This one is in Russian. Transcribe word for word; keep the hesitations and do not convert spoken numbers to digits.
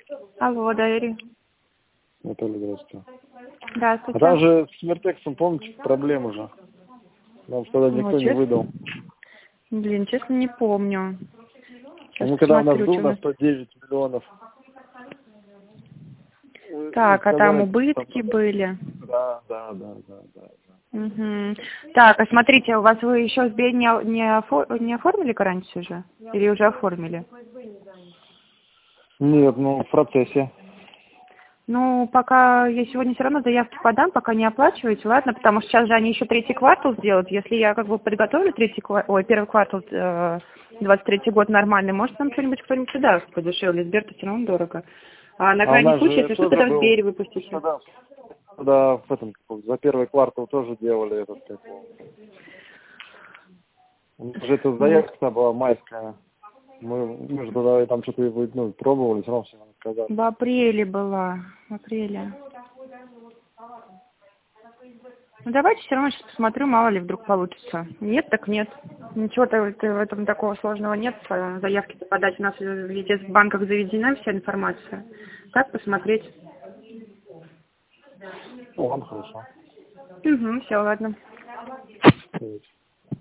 Алло, Дарья. Наталья, здравствуйте. Здравствуйте. А там же с Смертексом, помните, проблема же. Нам тогда никто Ну, не честно? выдал. Блин, честно, не помню. Сейчас Ну, когда у нас посмотрю, был что у на нас... сто девять миллионов. вы- вы Так, а там сказали, убытки там- были. Да, да, да, да, да. да. Угу. Так, а смотрите, у вас вы еще Сбер не, не, офо- не оформили гарантию же? Или уже оформили? Нет, ну в процессе. Ну, пока я сегодня все равно заявки подам, пока не оплачиваете, ладно? Потому что сейчас же они еще третий квартал сделают. Если я как бы подготовлю третий квартал, ой, первый квартал, э, двадцать третий год нормальный, может нам что-нибудь кто-нибудь сюда подешевле. Сбер-то все равно дорого. А на А у крайний нас случай, же если что, тоже тогда в был, Сбере выпустите. тогда, тогда в этом, за первый квартал тоже делали этот, как его. У нас же эта Ну, заявка была майская. Мы, мы же тогда там что-то ну, пробовали, все равно все отказали. в апреле была, в апреле. Ну, давайте все равно сейчас посмотрю, мало ли вдруг получится. Нет, так нет. Ничего-то в этом такого сложного нет. Заявки подать у нас везде в банках заведена вся информация. Как посмотреть? Ну, ладно, хорошо. Угу, все, ладно. Давайте.